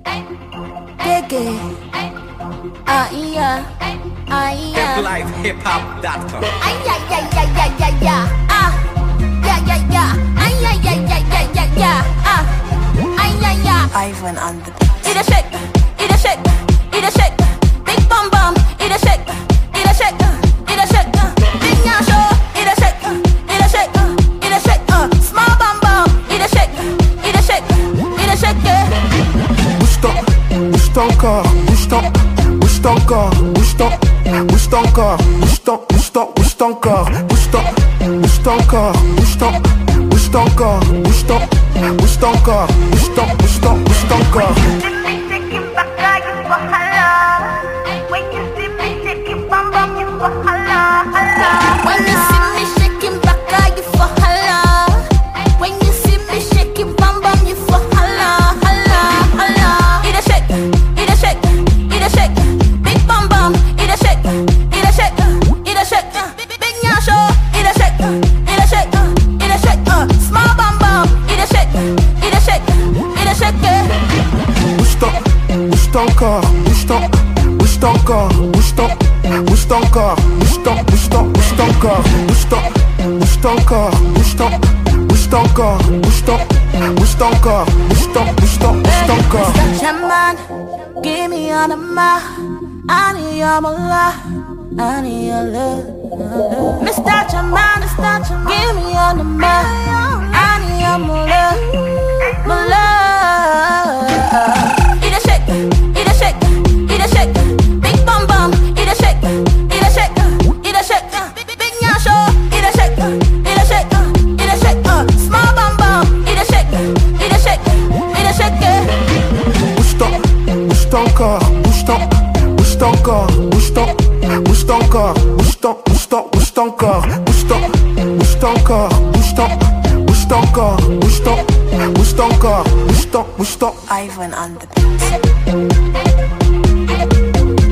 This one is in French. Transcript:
Reggae. Yeah. HipLifeHipHop.com. Yeah. Ivan on the beat. Eat a shake, eat a shake, eat a shake. Big bum bum, eat a shake, eat a shake, eat a shake. Big nyasho, eat a shake, eat a shake, eat a shake. Small bum bum, eat a shake, eat a shake, eat a shake. Bouge ton corps, bouge ton corps, bouge ton corps, bouge ton corps, bouge ton corps, bouge ton corps, bouge ton corps, bouge ton corps. When you see me shaking back, you for holla. When you see me shaking bum bum, you for holla, holla, holla. Eat a shake, eat a shake, eat a shake. Big bum bum, eat a shake, eat a shake, eat a shake. Big nyasho, eat a shake, eat a shake, eat a shake. Small bum bum, eat a shake, eat a shake, eat a shake. Bouge ton corps, bouge ton corps, bouge ton corps, bouge ton corps, bouge ton corps, bouge ton corps, bouge ton corps, bouge ton corps. Shaman, give me all the ma. I need your love, I need your love. Mr. Shaman, give me all the ma. I need your love, my love. Eat a shake, eat a shake, eat a shake. Big bum bum, eat a shake, eat a shake, eat a shake. Big nyasho, eat a shake, eat a shake, eat a shake. Small bum bum, eat a shake, eat a shake, eat a shake. Bouge ton corps, bouge ton corps, bouge ton corps, bouge ton corps, bouge ton corps, bouge ton corps, Ivan on the beat.